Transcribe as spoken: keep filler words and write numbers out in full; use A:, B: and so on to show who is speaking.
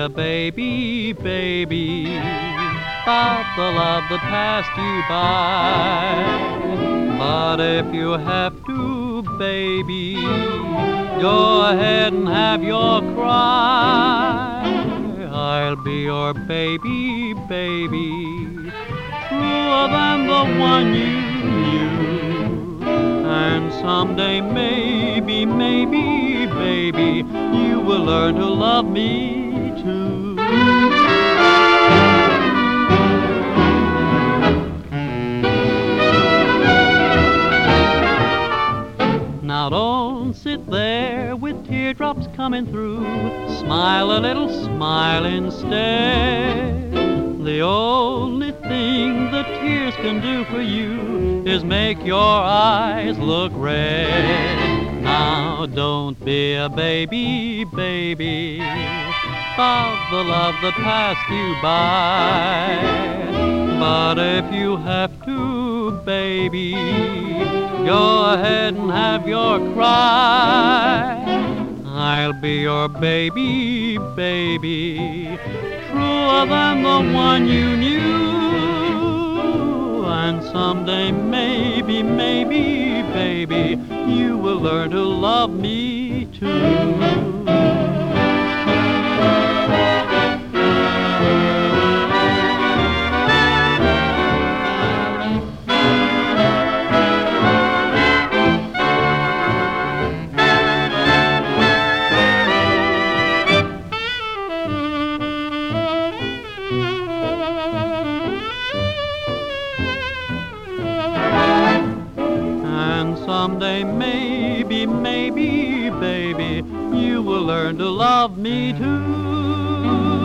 A: a baby, baby, about the love that passed you by. But if you have to, baby, go ahead and have your cry. I'll be your baby, baby, truer than the one you knew. And someday, maybe, maybe, baby, you will learn to love me too. Now don't sit there with teardrops coming through. Smile a little, smile instead. The only thing the tears can do for you is make your eyes look red. Now don't be a baby, baby, about the love that passed you by. But if you have to, baby, go ahead and have your cry. I'll be your baby, baby, truer than the one you knew. And someday, maybe, maybe, baby, you will learn to love me too. Someday, maybe, maybe, baby, you will learn to love me too.